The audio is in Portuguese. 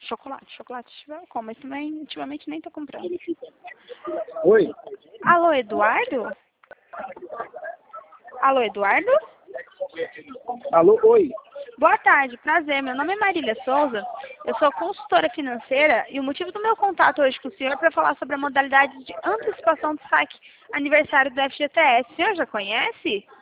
chocolate eu como, mas também ultimamente nem tô comprando. Oi? Alô, Eduardo? Alô, Eduardo? Alô, oi? Boa tarde, prazer. Meu nome é Marília Souza. Eu sou consultora financeira e o motivo do meu contato hoje com o senhor é para falar sobre a modalidade de antecipação do saque aniversário do FGTS. O senhor já conhece?